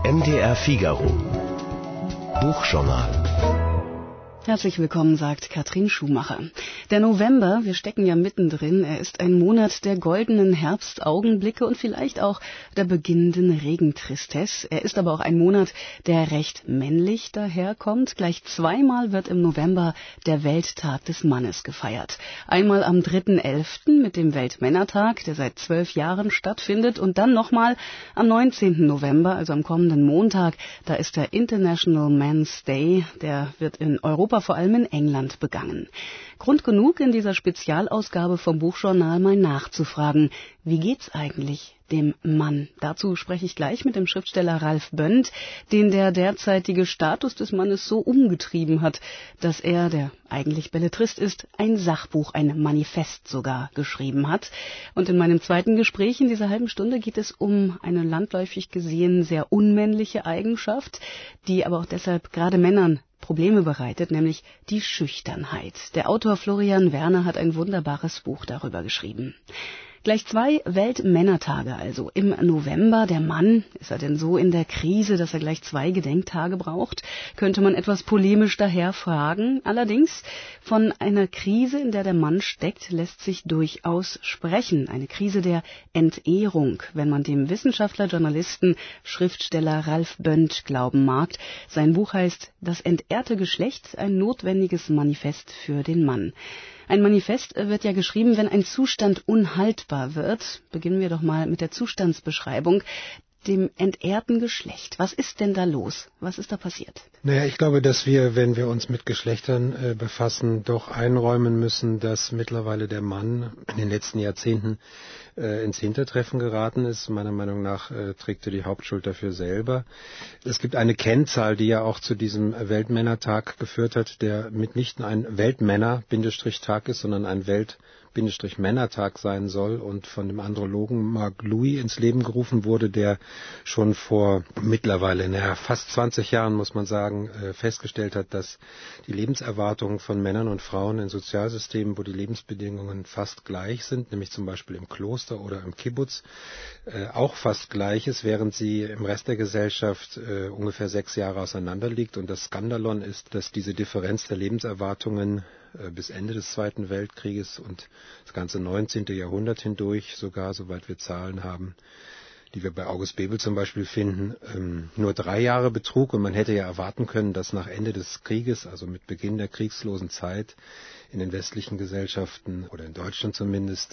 NDR Figaro Buchjournal. Herzlich willkommen, sagt Katrin Schumacher. Der November, wir stecken ja mittendrin, er ist ein Monat der goldenen Herbstaugenblicke und vielleicht auch der beginnenden Regentristesse. Er ist aber auch ein Monat, der recht männlich daherkommt. Gleich zweimal wird im November der Welttag des Mannes gefeiert. Einmal am 3.11. mit dem Weltmännertag, der seit 12 Jahren stattfindet, und dann nochmal am 19. November, also am kommenden Montag. Da ist der International Men's Day, der wird in Europa, vor allem in England, begangen. Grund genug, in dieser Spezialausgabe vom Buchjournal mal nachzufragen, wie geht's eigentlich dem Mann? Dazu spreche ich gleich mit dem Schriftsteller Ralf Bönd, den der derzeitige Status des Mannes so umgetrieben hat, dass er, der eigentlich Belletrist ist, ein Sachbuch, ein Manifest sogar geschrieben hat. Und in meinem zweiten Gespräch in dieser halben Stunde geht es um eine landläufig gesehen sehr unmännliche Eigenschaft, die aber auch deshalb gerade Männern Probleme bereitet, nämlich die Schüchternheit. Der Autor Florian Werner hat ein wunderbares Buch darüber geschrieben. Gleich 2 Weltmännertage also im November. Der Mann, ist er denn so in der Krise, dass er gleich 2 Gedenktage braucht? Könnte man etwas polemisch daher fragen. Allerdings, von einer Krise, in der der Mann steckt, lässt sich durchaus sprechen. Eine Krise der Entehrung, wenn man dem Wissenschaftler, Journalisten, Schriftsteller Ralf Bönd glauben mag. Sein Buch heißt »Das entehrte Geschlecht, ein notwendiges Manifest für den Mann«. Ein Manifest wird ja geschrieben, wenn ein Zustand unhaltbar wird. Beginnen wir doch mal mit der Zustandsbeschreibung, dem entehrten Geschlecht. Was ist denn da los? Was ist da passiert? Naja, ich glaube, dass wir, wenn wir uns mit Geschlechtern befassen, doch einräumen müssen, dass mittlerweile der Mann in den letzten Jahrzehnten ins Hintertreffen geraten ist. Meiner Meinung nach trägt er die Hauptschuld dafür selber. Es gibt eine Kennzahl, die ja auch zu diesem Weltmännertag geführt hat, der mitnichten ein Weltmänner-Tag ist, sondern ein Männertag sein soll und von dem Andrologen Marc Louis ins Leben gerufen wurde, der schon vor mittlerweile fast 20 Jahren, muss man sagen, festgestellt hat, dass die Lebenserwartung von Männern und Frauen in Sozialsystemen, wo die Lebensbedingungen fast gleich sind, nämlich zum Beispiel im Kloster oder im Kibbutz, auch fast gleich ist, während sie im Rest der Gesellschaft ungefähr 6 Jahre auseinander liegt. Und das Skandalon ist, dass diese Differenz der Lebenserwartungen bis Ende des Zweiten Weltkrieges und das ganze 19. Jahrhundert hindurch sogar, soweit wir Zahlen haben, die wir bei August Bebel zum Beispiel finden, nur 3 Jahre betrug. Und man hätte ja erwarten können, dass nach Ende des Krieges, also mit Beginn der kriegslosen Zeit, in den westlichen Gesellschaften oder in Deutschland zumindest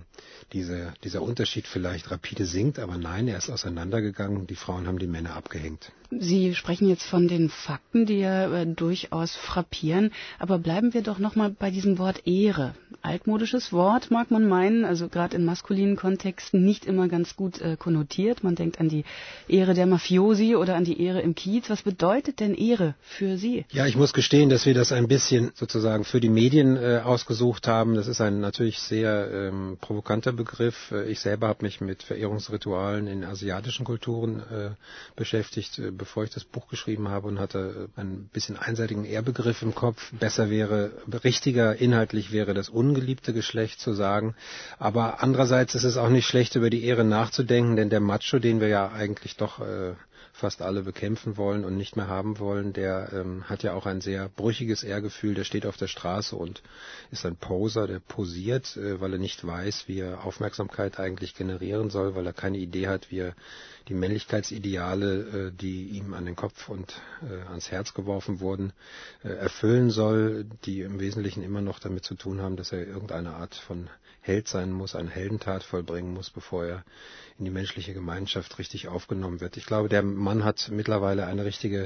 dieser Unterschied vielleicht rapide sinkt. Aber nein, er ist auseinandergegangen. Die Frauen haben die Männer abgehängt. Sie sprechen jetzt von den Fakten, die ja durchaus frappieren. Aber bleiben wir doch nochmal bei diesem Wort Ehre. Altmodisches Wort, mag man meinen, also gerade in maskulinen Kontexten nicht immer ganz gut konnotiert. Man denkt an die Ehre der Mafiosi oder an die Ehre im Kiez. Was bedeutet denn Ehre für Sie? Ja, ich muss gestehen, dass wir das ein bisschen sozusagen für die Medien ausgesucht haben. Das ist ein natürlich sehr provokanter Begriff. Ich selber habe mich mit Verehrungsritualen in asiatischen Kulturen beschäftigt, bevor ich das Buch geschrieben habe, und hatte einen bisschen einseitigen Ehrbegriff im Kopf. Richtiger inhaltlich wäre das ungeliebte Geschlecht zu sagen. Aber andererseits ist es auch nicht schlecht, über die Ehre nachzudenken, denn der Macho, den wir ja eigentlich doch fast alle bekämpfen wollen und nicht mehr haben wollen, der hat ja auch ein sehr brüchiges Ehrgefühl, der steht auf der Straße und ist ein Poser, der posiert, weil er nicht weiß, wie er Aufmerksamkeit eigentlich generieren soll, weil er keine Idee hat, wie er die Männlichkeitsideale, die ihm an den Kopf und ans Herz geworfen wurden, erfüllen soll, die im Wesentlichen immer noch damit zu tun haben, dass er irgendeine Art von Held sein muss, eine Heldentat vollbringen muss, bevor er in die menschliche Gemeinschaft richtig aufgenommen wird. Ich glaube, der Mann hat mittlerweile eine richtige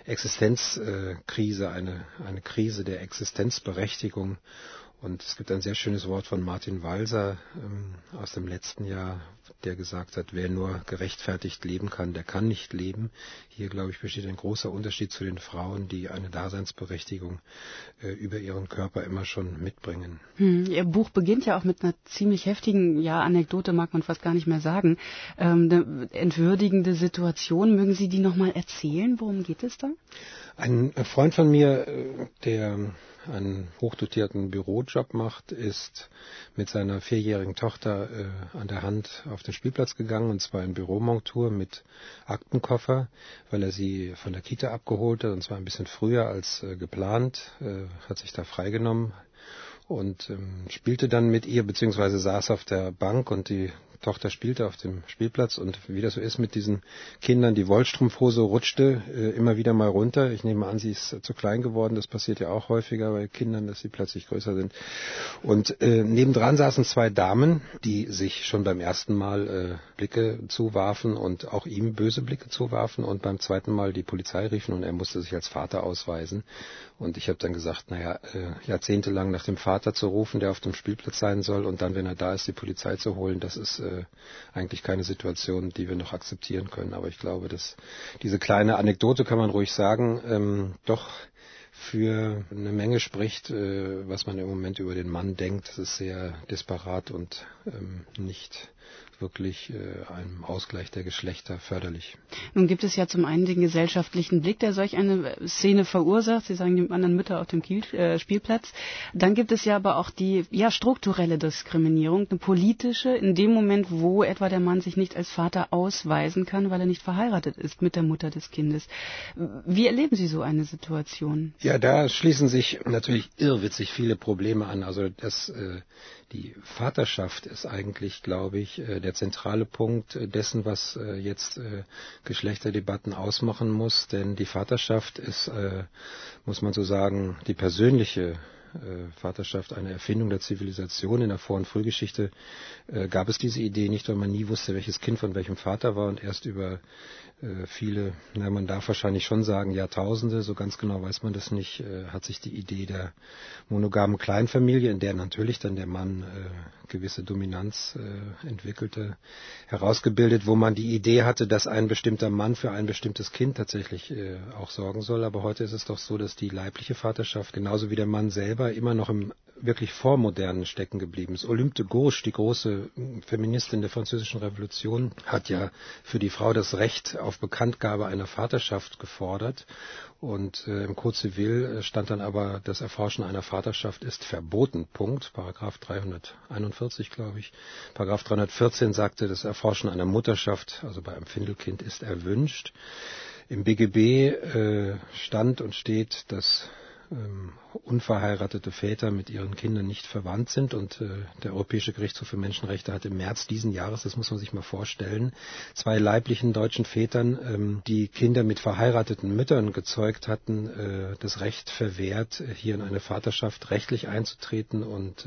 Existenzkrise, eine Krise der Existenzberechtigung. Und es gibt ein sehr schönes Wort von Martin Walser aus dem letzten Jahr, der gesagt hat, wer nur gerechtfertigt leben kann, der kann nicht leben. Hier, glaube ich, besteht ein großer Unterschied zu den Frauen, die eine Daseinsberechtigung über ihren Körper immer schon mitbringen. Ihr Buch beginnt ja auch mit einer ziemlich heftigen, Anekdote mag man fast gar nicht mehr sagen, eine entwürdigende Situation. Mögen Sie die nochmal erzählen? Worum geht es da? Ein Freund von mir, der einen hochdotierten Bürojob macht, ist mit seiner 4-jährigen Tochter an der Hand auf den Spielplatz gegangen, und zwar in Büromontur mit Aktenkoffer, weil er sie von der Kita abgeholt hat, und zwar ein bisschen früher als geplant, hat sich da freigenommen und spielte dann mit ihr, beziehungsweise saß auf der Bank, und die Tochter spielte auf dem Spielplatz, und wie das so ist mit diesen Kindern, die Wollstrumpfhose rutschte immer wieder mal runter. Ich nehme an, sie ist zu klein geworden. Das passiert ja auch häufiger bei Kindern, dass sie plötzlich größer sind. Und nebendran saßen 2 Damen, die sich schon beim ersten Mal Blicke zuwarfen und auch ihm böse Blicke zuwarfen, und beim zweiten Mal die Polizei riefen, und er musste sich als Vater ausweisen. Und ich habe dann gesagt, jahrzehntelang nach dem Vater zu rufen, der auf dem Spielplatz sein soll, und dann, wenn er da ist, die Polizei zu holen, das ist eigentlich keine Situation, die wir noch akzeptieren können. Aber ich glaube, dass diese kleine Anekdote, kann man ruhig sagen, doch für eine Menge spricht, was man im Moment über den Mann denkt. Das ist sehr disparat und nicht wirklich einem Ausgleich der Geschlechter förderlich. Nun gibt es ja zum einen den gesellschaftlichen Blick, der solch eine Szene verursacht. Sie sagen die anderen Mütter auf dem Spielplatz. Dann gibt es ja aber auch die strukturelle Diskriminierung, eine politische, in dem Moment, wo etwa der Mann sich nicht als Vater ausweisen kann, weil er nicht verheiratet ist mit der Mutter des Kindes. Wie erleben Sie so eine Situation? Ja, da schließen sich natürlich irrwitzig viele Probleme an. Also die Vaterschaft ist eigentlich, glaube ich, der zentrale Punkt dessen, was jetzt Geschlechterdebatten ausmachen muss. Denn die Vaterschaft ist, muss man so sagen, die persönliche Vaterschaft eine Erfindung der Zivilisation. In der Vor- und Frühgeschichte gab es diese Idee nicht, weil man nie wusste, welches Kind von welchem Vater war, und erst über viele, man darf wahrscheinlich schon sagen, Jahrtausende, so ganz genau weiß man das nicht, hat sich die Idee der monogamen Kleinfamilie, in der natürlich dann der Mann gewisse Dominanz entwickelte, herausgebildet, wo man die Idee hatte, dass ein bestimmter Mann für ein bestimmtes Kind tatsächlich auch sorgen soll. Aber heute ist es doch so, dass die leibliche Vaterschaft genauso wie der Mann selber immer noch im wirklich Vormodernen stecken geblieben ist. Olympe de Gouges, die große Feministin der Französischen Revolution, hat ja für die Frau das Recht auf Bekanntgabe einer Vaterschaft gefordert. Und im Code Civil stand dann aber, das Erforschen einer Vaterschaft ist verboten. Punkt. Paragraph 341, glaube ich. Paragraph 314 sagte, das Erforschen einer Mutterschaft, also bei einem Findelkind, ist erwünscht. Im BGB stand und steht, dass unverheiratete Väter mit ihren Kindern nicht verwandt sind, und der Europäische Gerichtshof für Menschenrechte hat im März diesen Jahres, das muss man sich mal vorstellen, 2 leiblichen deutschen Vätern, die Kinder mit verheirateten Müttern gezeugt hatten, das Recht verwehrt, hier in eine Vaterschaft rechtlich einzutreten, und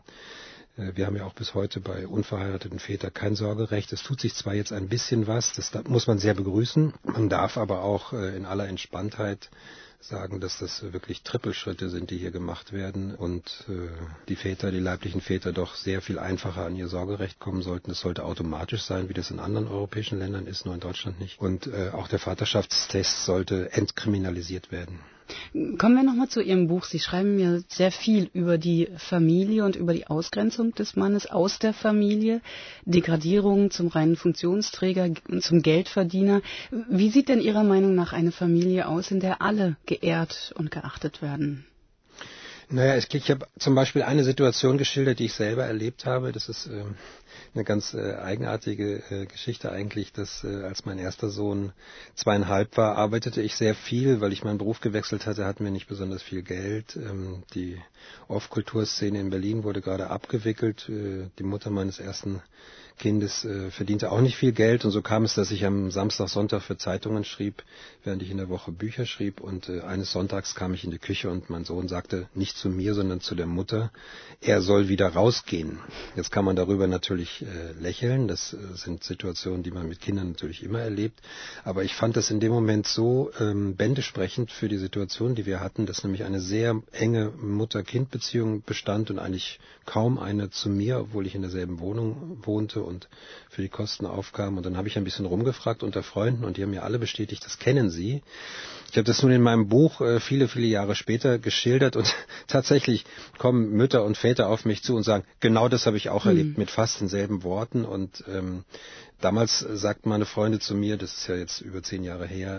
wir haben ja auch bis heute bei unverheirateten Vätern kein Sorgerecht. Es tut sich zwar jetzt ein bisschen was, das muss man sehr begrüßen, man darf aber auch in aller Entspanntheit sagen, dass das wirklich Trippelschritte sind, die hier gemacht werden, und die Väter, die leiblichen Väter doch sehr viel einfacher an ihr Sorgerecht kommen sollten. Das sollte automatisch sein, wie das in anderen europäischen Ländern ist, nur in Deutschland nicht. Und auch der Vaterschaftstest sollte entkriminalisiert werden. Kommen wir nochmal zu Ihrem Buch. Sie schreiben ja sehr viel über die Familie und über die Ausgrenzung des Mannes aus der Familie, Degradierung zum reinen Funktionsträger und zum Geldverdiener. Wie sieht denn Ihrer Meinung nach eine Familie aus, in der alle geehrt und geachtet werden? Naja, ich habe zum Beispiel eine Situation geschildert, die ich selber erlebt habe. Das ist eine ganz eigenartige Geschichte eigentlich, dass als mein erster Sohn 2,5 war, arbeitete ich sehr viel, weil ich meinen Beruf gewechselt hatte, hatten wir nicht besonders viel Geld. Die Off-Kulturszene in Berlin wurde gerade abgewickelt. Die Mutter meines ersten Kindes verdiente auch nicht viel Geld, und so kam es, dass ich am Samstag, Sonntag für Zeitungen schrieb, während ich in der Woche Bücher schrieb, und eines Sonntags kam ich in die Küche und mein Sohn sagte, nicht zu mir, sondern zu der Mutter, er soll wieder rausgehen. Jetzt kann man darüber natürlich lächeln, das sind Situationen, die man mit Kindern natürlich immer erlebt, aber ich fand das in dem Moment so bändesprechend für die Situation, die wir hatten, dass nämlich eine sehr enge Mutter-Kind-Beziehung bestand und eigentlich kaum eine zu mir, obwohl ich in derselben Wohnung wohnte, und für die Kosten aufkam. Und dann habe ich ein bisschen rumgefragt unter Freunden und die haben mir alle bestätigt, das kennen sie. Ich habe das nun in meinem Buch viele, viele Jahre später geschildert und tatsächlich kommen Mütter und Väter auf mich zu und sagen, genau das habe ich auch erlebt, mit fast denselben Worten. Und damals sagten meine Freunde zu mir, das ist ja jetzt über 10 Jahre her,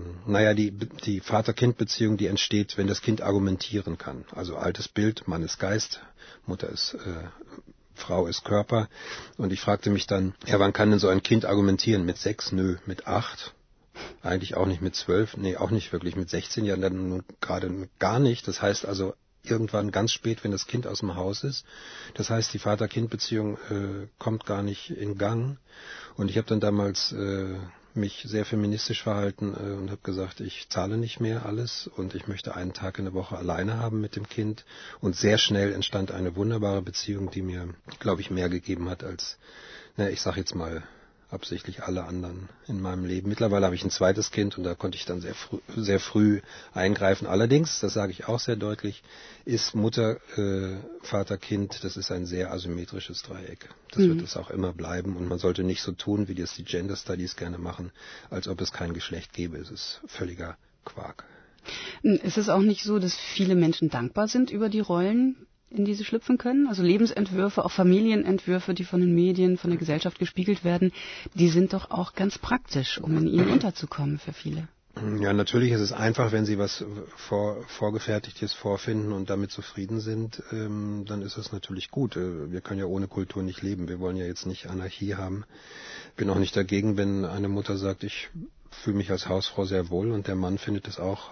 die Vater-Kind-Beziehung, die entsteht, wenn das Kind argumentieren kann. Also altes Bild, Mann ist Geist, Mutter ist Frau ist Körper. Und ich fragte mich dann, ja, wann kann denn so ein Kind argumentieren? Mit 6? Nö. Mit 8? Eigentlich auch nicht. Mit 12? Nee, auch nicht wirklich. Mit 16 Jahren dann nun gerade gar nicht. Das heißt also irgendwann ganz spät, wenn das Kind aus dem Haus ist. Das heißt, die Vater-Kind-Beziehung kommt gar nicht in Gang. Und ich habe dann damals mich sehr feministisch verhalten und habe gesagt, ich zahle nicht mehr alles und ich möchte einen Tag in der Woche alleine haben mit dem Kind. Und sehr schnell entstand eine wunderbare Beziehung, die mir, glaube ich, mehr gegeben hat als, ich sage jetzt mal absichtlich alle anderen in meinem Leben. Mittlerweile habe ich ein zweites Kind und da konnte ich dann sehr früh eingreifen. Allerdings, das sage ich auch sehr deutlich, ist Mutter, Vater, Kind, das ist ein sehr asymmetrisches Dreieck. Das wird es auch immer bleiben und man sollte nicht so tun, wie das die Gender Studies gerne machen, als ob es kein Geschlecht gäbe. Es ist völliger Quark. Ist es auch nicht so, dass viele Menschen dankbar sind über die Rollen, in die sie schlüpfen können? Also Lebensentwürfe, auch Familienentwürfe, die von den Medien, von der Gesellschaft gespiegelt werden, die sind doch auch ganz praktisch, um in ihnen unterzukommen für viele. Ja, natürlich ist es einfach, wenn Sie was Vorgefertigtes vorfinden und damit zufrieden sind, dann ist es natürlich gut. Wir können ja ohne Kultur nicht leben. Wir wollen ja jetzt nicht Anarchie haben. Bin auch nicht dagegen, wenn eine Mutter sagt, ich fühle mich als Hausfrau sehr wohl und der Mann findet es auch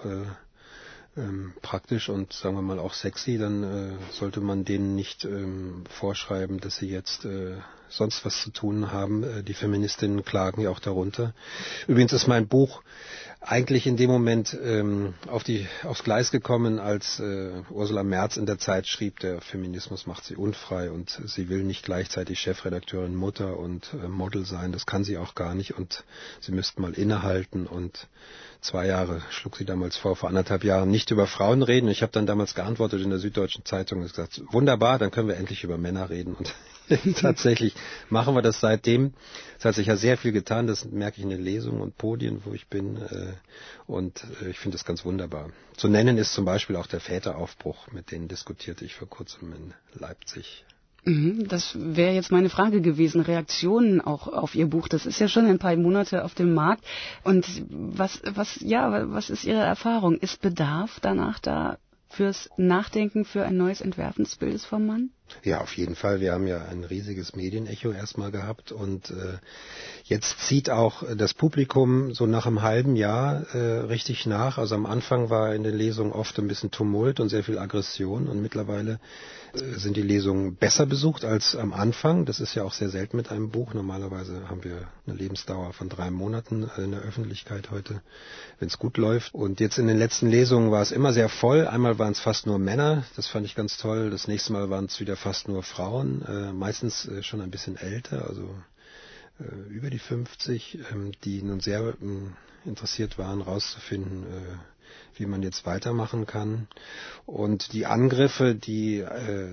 praktisch und sagen wir mal auch sexy, dann sollte man denen nicht vorschreiben, dass sie jetzt sonst was zu tun haben. Die Feministinnen klagen ja auch darunter. Übrigens ist mein Buch eigentlich in dem Moment aufs Gleis gekommen, als Ursula Merz in der Zeit schrieb, der Feminismus macht sie unfrei und sie will nicht gleichzeitig Chefredakteurin, Mutter und Model sein. Das kann sie auch gar nicht und sie müssten mal innehalten und 2 Jahre schlug sie damals vor 1,5 Jahren, nicht über Frauen reden. Ich habe dann damals geantwortet in der Süddeutschen Zeitung und gesagt, wunderbar, dann können wir endlich über Männer reden. Und tatsächlich machen wir das seitdem. Es hat sich ja sehr viel getan, das merke ich in den Lesungen und Podien, wo ich bin. Und ich finde das ganz wunderbar. Zu nennen ist zum Beispiel auch der Väteraufbruch, mit denen diskutierte ich vor kurzem in Leipzig. Das wäre jetzt meine Frage gewesen, Reaktionen auch auf Ihr Buch. Das ist ja schon ein paar Monate auf dem Markt. Und was ist Ihre Erfahrung? Ist Bedarf danach da fürs Nachdenken, für ein neues Entwerfen des Bildes vom Mann? Ja, auf jeden Fall. Wir haben ja ein riesiges Medienecho erstmal gehabt und jetzt zieht auch das Publikum so nach einem halben Jahr richtig nach. Also am Anfang war in den Lesungen oft ein bisschen Tumult und sehr viel Aggression und mittlerweile sind die Lesungen besser besucht als am Anfang. Das ist ja auch sehr selten mit einem Buch. Normalerweise haben wir eine Lebensdauer von 3 Monaten in der Öffentlichkeit heute, wenn es gut läuft. Und jetzt in den letzten Lesungen war es immer sehr voll. Einmal waren es fast nur Männer, das fand ich ganz toll. Das nächste Mal waren es wieder fast nur Frauen, meistens schon ein bisschen älter, also über die 50, die nun sehr interessiert waren, rauszufinden, wie man jetzt weitermachen kann. Und die Angriffe, die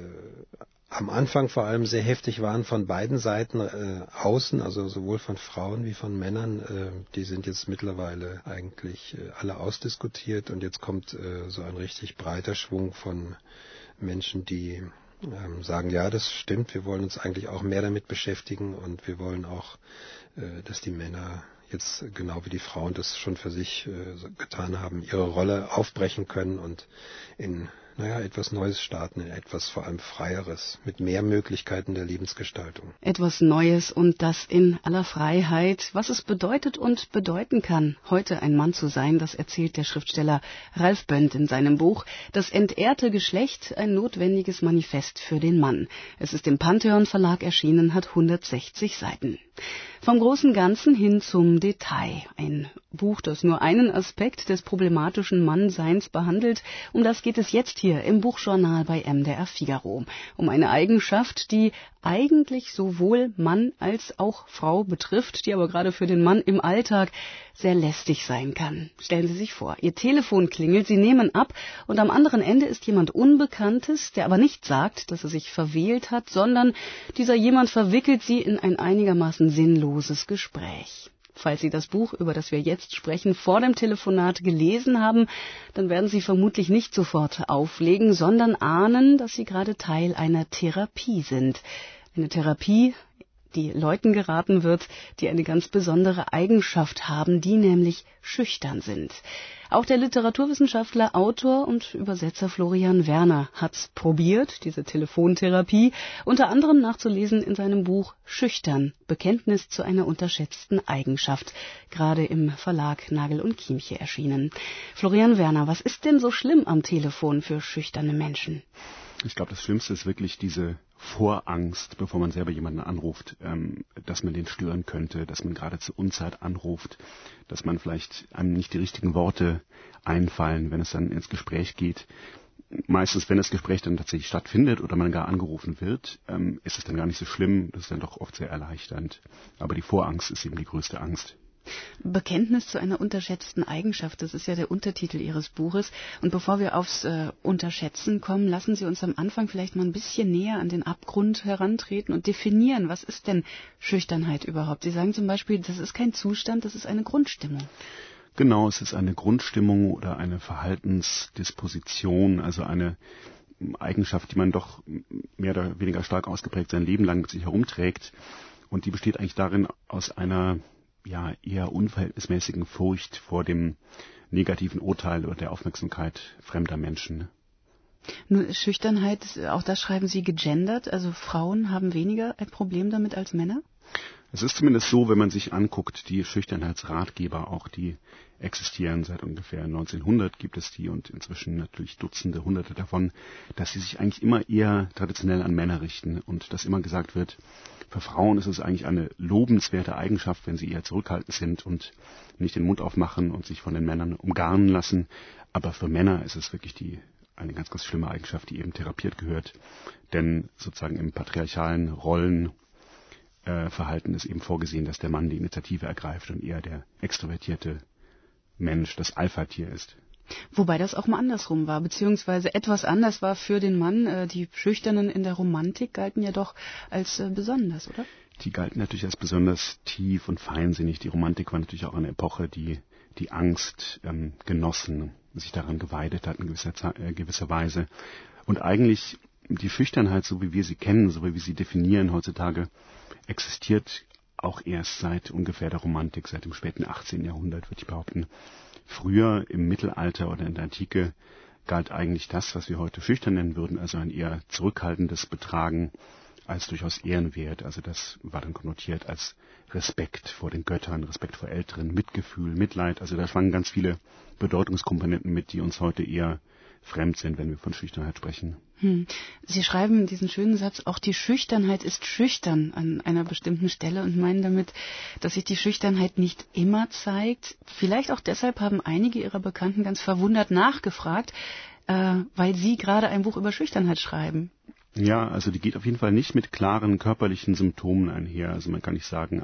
am Anfang vor allem sehr heftig waren von beiden Seiten außen, also sowohl von Frauen wie von Männern, die sind jetzt mittlerweile eigentlich alle ausdiskutiert und jetzt kommt so ein richtig breiter Schwung von Menschen, die sagen, ja, das stimmt, wir wollen uns eigentlich auch mehr damit beschäftigen und wir wollen auch, dass die Männer jetzt genau wie die Frauen das schon für sich getan haben, ihre Rolle aufbrechen können und in etwas Neues starten, in etwas vor allem Freieres, mit mehr Möglichkeiten der Lebensgestaltung. Etwas Neues und das in aller Freiheit. Was es bedeutet und bedeuten kann, heute ein Mann zu sein, das erzählt der Schriftsteller Ralf Bönd in seinem Buch Das entehrte Geschlecht, ein notwendiges Manifest für den Mann. Es ist im Pantheon Verlag erschienen, hat 160 Seiten. Vom großen Ganzen hin zum Detail. Ein Buch, das nur einen Aspekt des problematischen Mannseins behandelt. Um das geht es jetzt hier im Buchjournal bei MDR Figaro. Um eine Eigenschaft, die eigentlich sowohl Mann als auch Frau betrifft, die aber gerade für den Mann im Alltag sehr lästig sein kann. Stellen Sie sich vor, Ihr Telefon klingelt, Sie nehmen ab und am anderen Ende ist jemand Unbekanntes, der aber nicht sagt, dass er sich verwählt hat, sondern dieser jemand verwickelt Sie in ein einigermaßen sinnloses Gespräch. Falls Sie das Buch, über das wir jetzt sprechen, vor dem Telefonat gelesen haben, dann werden Sie vermutlich nicht sofort auflegen, sondern ahnen, dass Sie gerade Teil einer Therapie sind. Eine Therapie, die Leuten geraten wird, die eine ganz besondere Eigenschaft haben, die nämlich schüchtern sind. Auch der Literaturwissenschaftler, Autor und Übersetzer Florian Werner hat's probiert, diese Telefontherapie, unter anderem nachzulesen in seinem Buch Schüchtern, Bekenntnis zu einer unterschätzten Eigenschaft, gerade im Verlag Nagel und Chiemche erschienen. Florian Werner, was ist denn so schlimm am Telefon für schüchterne Menschen? Ich glaube, das Schlimmste ist wirklich diese Vorangst, bevor man selber jemanden anruft, dass man den stören könnte, dass man gerade zur Unzeit anruft, dass man vielleicht einem nicht die richtigen Worte einfallen, wenn es dann ins Gespräch geht. Meistens, wenn das Gespräch dann tatsächlich stattfindet oder man gar angerufen wird, ist es dann gar nicht so schlimm, das ist dann doch oft sehr erleichternd. Aber die Vorangst ist eben die größte Angst. Bekenntnis zu einer unterschätzten Eigenschaft, das ist ja der Untertitel Ihres Buches. Und bevor wir aufs Unterschätzen kommen, lassen Sie uns am Anfang vielleicht mal ein bisschen näher an den Abgrund herantreten und definieren, was ist denn Schüchternheit überhaupt? Sie sagen zum Beispiel, das ist kein Zustand, das ist eine Grundstimmung. Genau, es ist eine Grundstimmung oder eine Verhaltensdisposition, also eine Eigenschaft, die man doch mehr oder weniger stark ausgeprägt sein Leben lang mit sich herumträgt. Und die besteht eigentlich darin, aus einer eher unverhältnismäßigen Furcht vor dem negativen Urteil oder der Aufmerksamkeit fremder Menschen. Nur Schüchternheit, auch das schreiben Sie gegendert, also Frauen haben weniger ein Problem damit als Männer? Es ist zumindest so, wenn man sich anguckt, die Schüchternheitsratgeber, auch die existieren seit ungefähr 1900 gibt es die und inzwischen natürlich Dutzende, Hunderte davon, dass sie sich eigentlich immer eher traditionell an Männer richten und dass immer gesagt wird, für Frauen ist es eigentlich eine lobenswerte Eigenschaft, wenn sie eher zurückhaltend sind und nicht den Mund aufmachen und sich von den Männern umgarnen lassen. Aber für Männer ist es wirklich eine ganz, ganz schlimme Eigenschaft, die eben therapiert gehört. Denn sozusagen im patriarchalen Rollenverhalten ist eben vorgesehen, dass der Mann die Initiative ergreift und eher der extrovertierte Mensch, das Alpha-Tier ist. Wobei das auch mal andersrum war, beziehungsweise etwas anders war für den Mann. Die Schüchternen in der Romantik galten ja doch als besonders, oder? Die galten natürlich als besonders tief und feinsinnig. Die Romantik war natürlich auch eine Epoche, die die Angst genossen, sich daran geweidet hat in gewisser Weise. Und eigentlich die Schüchternheit, so wie wir sie kennen, so wie wir sie definieren heutzutage, existiert auch erst seit ungefähr der Romantik, seit dem späten 18. Jahrhundert, würde ich behaupten. Früher im Mittelalter oder in der Antike galt eigentlich das, was wir heute schüchtern nennen würden, also ein eher zurückhaltendes Betragen als durchaus ehrenwert. Also das war dann konnotiert als Respekt vor den Göttern, Respekt vor Älteren, Mitgefühl, Mitleid. Also da schwangen ganz viele Bedeutungskomponenten mit, die uns heute eher fremd sind, wenn wir von Schüchternheit sprechen. Sie schreiben diesen schönen Satz, auch die Schüchternheit ist schüchtern an einer bestimmten Stelle und meinen damit, dass sich die Schüchternheit nicht immer zeigt. Vielleicht auch deshalb haben einige Ihrer Bekannten ganz verwundert nachgefragt, weil Sie gerade ein Buch über Schüchternheit schreiben. Ja, also die geht auf jeden Fall nicht mit klaren körperlichen Symptomen einher. Also man kann nicht sagen,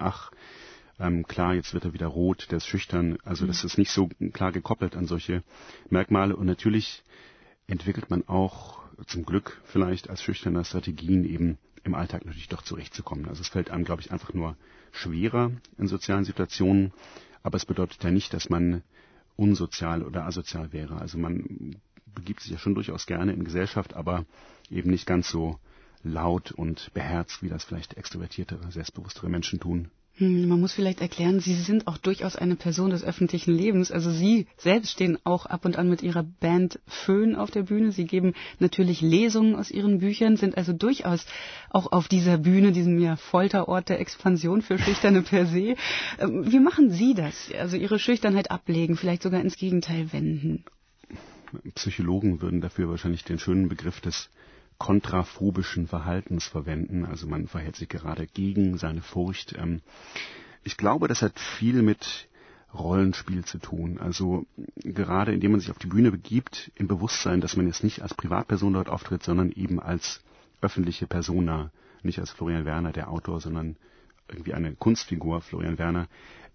klar, jetzt wird er wieder rot, der ist schüchtern. Also das ist nicht so klar gekoppelt an solche Merkmale. Und natürlich entwickelt man auch zum Glück vielleicht als schüchterner Strategien eben im Alltag natürlich doch zurechtzukommen. Also es fällt einem, glaube ich, einfach nur schwerer in sozialen Situationen. Aber es bedeutet ja nicht, dass man unsozial oder asozial wäre. Also man begibt sich ja schon durchaus gerne in Gesellschaft, aber eben nicht ganz so laut und beherzt, wie das vielleicht extrovertiertere, selbstbewusstere Menschen tun. Man muss vielleicht erklären, Sie sind auch durchaus eine Person des öffentlichen Lebens. Also Sie selbst stehen auch ab und an mit Ihrer Band Föhn auf der Bühne. Sie geben natürlich Lesungen aus Ihren Büchern, sind also durchaus auch auf dieser Bühne, diesem Folterort der Expansion für Schüchterne per se. Wie machen Sie das? Also Ihre Schüchternheit ablegen, vielleicht sogar ins Gegenteil wenden? Psychologen würden dafür wahrscheinlich den schönen Begriff des kontraphobischen Verhaltens verwenden. Also man verhält sich gerade gegen seine Furcht. Ich glaube, das hat viel mit Rollenspiel zu tun. Also gerade indem man sich auf die Bühne begibt, im Bewusstsein, dass man jetzt nicht als Privatperson dort auftritt, sondern eben als öffentliche Persona, nicht als Florian Werner, der Autor, sondern irgendwie eine Kunstfigur, Florian Werner.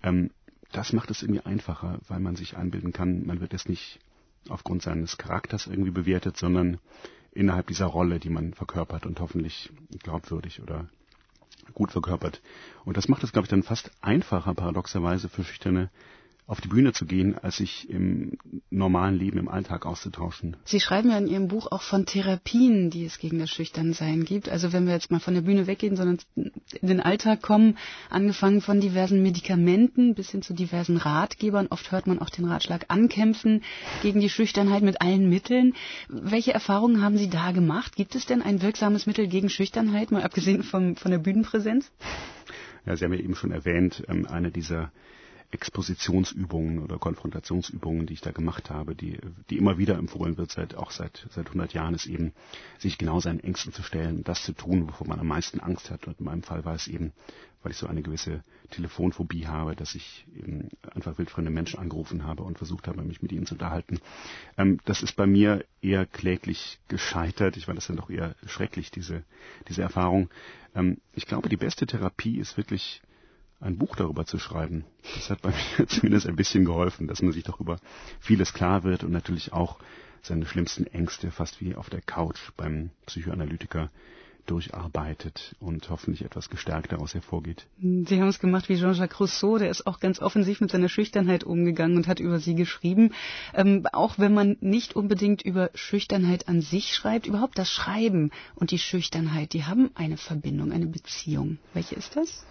Das macht es irgendwie einfacher, weil man sich einbilden kann, man wird jetzt nicht aufgrund seines Charakters irgendwie bewertet, sondern innerhalb dieser Rolle, die man verkörpert und hoffentlich glaubwürdig oder gut verkörpert. Und das macht es, glaube ich, dann fast einfacher, paradoxerweise, für Schüchterne auf die Bühne zu gehen, als sich im normalen Leben, im Alltag auszutauschen. Sie schreiben ja in Ihrem Buch auch von Therapien, die es gegen das Schüchternsein gibt. Also wenn wir jetzt mal von der Bühne weggehen, sondern in den Alltag kommen, angefangen von diversen Medikamenten bis hin zu diversen Ratgebern. Oft hört man auch den Ratschlag ankämpfen gegen die Schüchternheit mit allen Mitteln. Welche Erfahrungen haben Sie da gemacht? Gibt es denn ein wirksames Mittel gegen Schüchternheit, mal abgesehen von der Bühnenpräsenz? Ja, Sie haben ja eben schon erwähnt, eine dieser Expositionsübungen oder Konfrontationsübungen, die ich da gemacht habe, die immer wieder empfohlen wird, seit 100 Jahren, ist eben, sich genau seinen Ängsten zu stellen und das zu tun, wovor man am meisten Angst hat. Und in meinem Fall war es eben, weil ich so eine gewisse Telefonphobie habe, dass ich eben einfach wildfremde Menschen angerufen habe und versucht habe, mich mit ihnen zu unterhalten. Das ist bei mir eher kläglich gescheitert. Ich fand das dann doch eher schrecklich, diese Erfahrung. Ich glaube, die beste Therapie ist wirklich, ein Buch darüber zu schreiben. Das hat bei mir zumindest ein bisschen geholfen, dass man sich doch über vieles klar wird und natürlich auch seine schlimmsten Ängste fast wie auf der Couch beim Psychoanalytiker durcharbeitet und hoffentlich etwas gestärkt daraus hervorgeht. Sie haben es gemacht wie Jean-Jacques Rousseau, der ist auch ganz offensiv mit seiner Schüchternheit umgegangen und hat über sie geschrieben. Auch wenn man nicht unbedingt über Schüchternheit an sich schreibt, überhaupt das Schreiben und die Schüchternheit, die haben eine Verbindung, eine Beziehung. Welche ist das?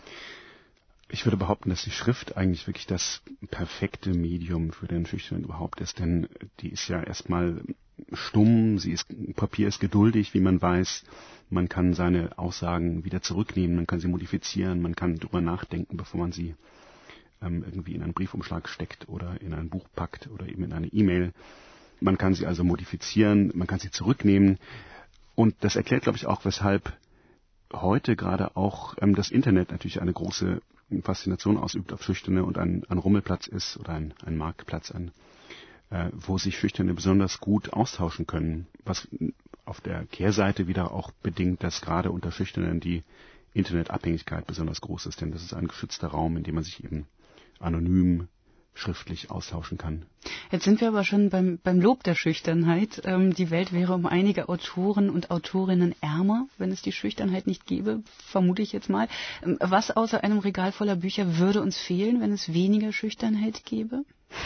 Ich würde behaupten, dass die Schrift eigentlich wirklich das perfekte Medium für den Schüchternen überhaupt ist, denn die ist ja erstmal stumm, Papier ist geduldig, wie man weiß, man kann seine Aussagen wieder zurücknehmen, man kann sie modifizieren, man kann drüber nachdenken, bevor man sie irgendwie in einen Briefumschlag steckt oder in ein Buch packt oder eben in eine E-Mail. Man kann sie also modifizieren, man kann sie zurücknehmen und das erklärt, glaube ich, auch, weshalb heute gerade auch das Internet natürlich eine große Faszination ausübt auf Schüchterne und ein Rummelplatz ist oder ein Marktplatz, wo sich Schüchterne besonders gut austauschen können, was auf der Kehrseite wieder auch bedingt, dass gerade unter Schüchternen die Internetabhängigkeit besonders groß ist, denn das ist ein geschützter Raum, in dem man sich eben anonym schriftlich austauschen kann. Jetzt sind wir aber schon beim Lob der Schüchternheit. Die Welt wäre um einige Autoren und Autorinnen ärmer, wenn es die Schüchternheit nicht gäbe, vermute ich jetzt mal. Was außer einem Regal voller Bücher würde uns fehlen, wenn es weniger Schüchternheit gäbe?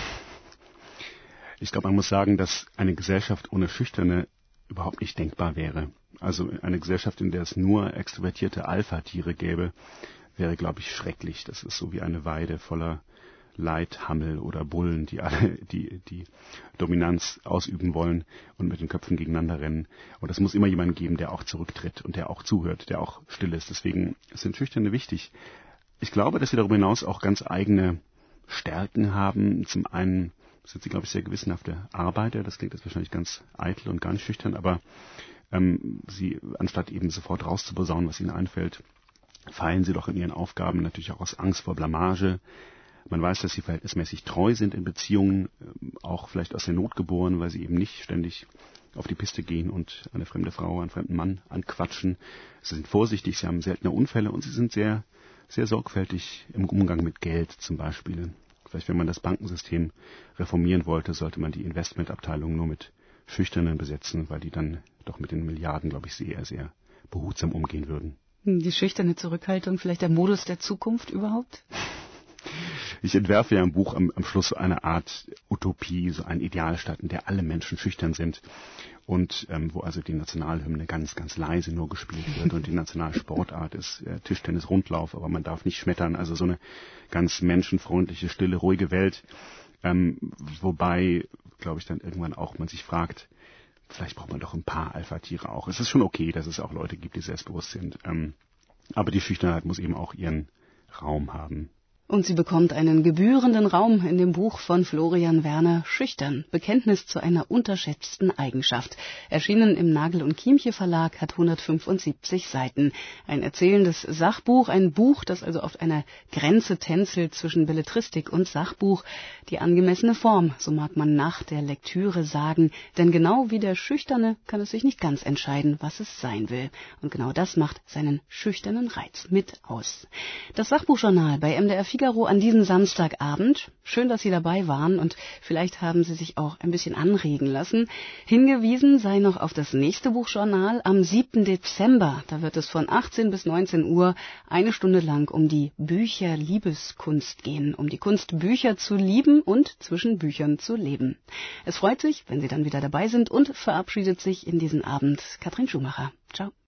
Ich glaube, man muss sagen, dass eine Gesellschaft ohne Schüchterne überhaupt nicht denkbar wäre. Also eine Gesellschaft, in der es nur extrovertierte Alpha-Tiere gäbe, wäre, glaube ich, schrecklich. Das ist so wie eine Weide voller Leithammel oder Bullen, die alle die Dominanz ausüben wollen und mit den Köpfen gegeneinander rennen. Und es muss immer jemanden geben, der auch zurücktritt und der auch zuhört, der auch still ist. Deswegen sind Schüchterne wichtig. Ich glaube, dass sie darüber hinaus auch ganz eigene Stärken haben. Zum einen sind sie, glaube ich, sehr gewissenhafte Arbeiter. Das klingt jetzt wahrscheinlich ganz eitel und gar nicht schüchtern, aber sie, anstatt eben sofort rauszuposaunen, was ihnen einfällt, feilen sie doch in ihren Aufgaben natürlich auch aus Angst vor Blamage. Man weiß, dass sie verhältnismäßig treu sind in Beziehungen, auch vielleicht aus der Not geboren, weil sie eben nicht ständig auf die Piste gehen und eine fremde Frau, einen fremden Mann anquatschen. Sie sind vorsichtig, sie haben seltene Unfälle und sie sind sehr, sehr sorgfältig im Umgang mit Geld zum Beispiel. Vielleicht, wenn man das Bankensystem reformieren wollte, sollte man die Investmentabteilung nur mit Schüchternen besetzen, weil die dann doch mit den Milliarden, glaube ich, sehr, sehr behutsam umgehen würden. Die schüchterne Zurückhaltung, vielleicht der Modus der Zukunft überhaupt? Ich entwerfe ja im Buch am Schluss eine Art Utopie, so ein Idealstaat, in der alle Menschen schüchtern sind und wo also die Nationalhymne ganz, ganz leise nur gespielt wird und die Nationalsportart ist Tischtennis-Rundlauf, aber man darf nicht schmettern, also so eine ganz menschenfreundliche, stille, ruhige Welt, wobei, glaube ich, dann irgendwann auch man sich fragt, vielleicht braucht man doch ein paar Alpha-Tiere auch. Es ist schon okay, dass es auch Leute gibt, die selbstbewusst sind, aber die Schüchternheit muss eben auch ihren Raum haben. Und sie bekommt einen gebührenden Raum in dem Buch von Florian Werner, Schüchtern, Bekenntnis zu einer unterschätzten Eigenschaft. Erschienen im Nagel und Chiemche Verlag, hat 175 Seiten. Ein erzählendes Sachbuch, ein Buch, das also auf einer Grenze tänzelt zwischen Belletristik und Sachbuch. Die angemessene Form, so mag man nach der Lektüre sagen, denn genau wie der Schüchterne kann es sich nicht ganz entscheiden, was es sein will. Und genau das macht seinen schüchternen Reiz mit aus. Das Sachbuchjournal bei MDR Figaro an diesem Samstagabend. Schön, dass Sie dabei waren und vielleicht haben Sie sich auch ein bisschen anregen lassen. Hingewiesen sei noch auf das nächste Buchjournal am 7. Dezember. Da wird es von 18 bis 19 Uhr eine Stunde lang um die Bücherliebeskunst gehen, um die Kunst, Bücher zu lieben und zwischen Büchern zu leben. Es freut sich, wenn Sie dann wieder dabei sind und verabschiedet sich in diesen Abend Katrin Schumacher. Ciao.